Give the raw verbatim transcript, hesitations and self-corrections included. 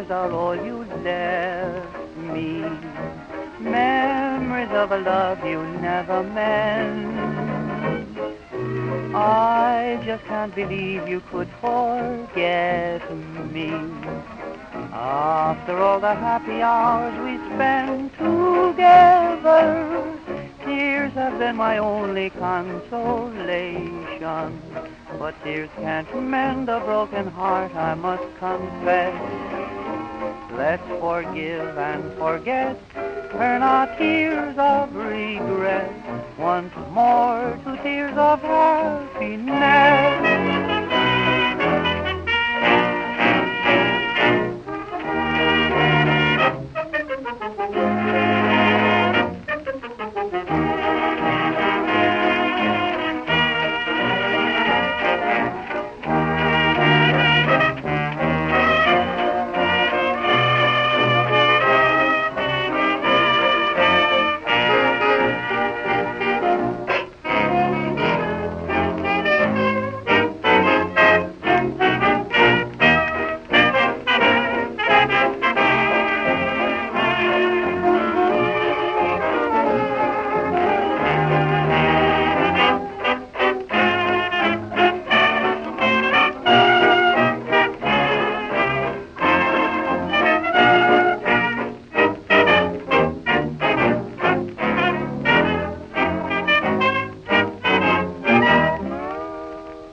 tears are all you left me. Memories of a love you never meant. I just can't believe you could forget me. After all the happy hours we spent together, tears have been my only consolation. But tears can't mend a broken heart, I must confess. Let's forgive and forget, turn our tears of regret once more to tears of happiness.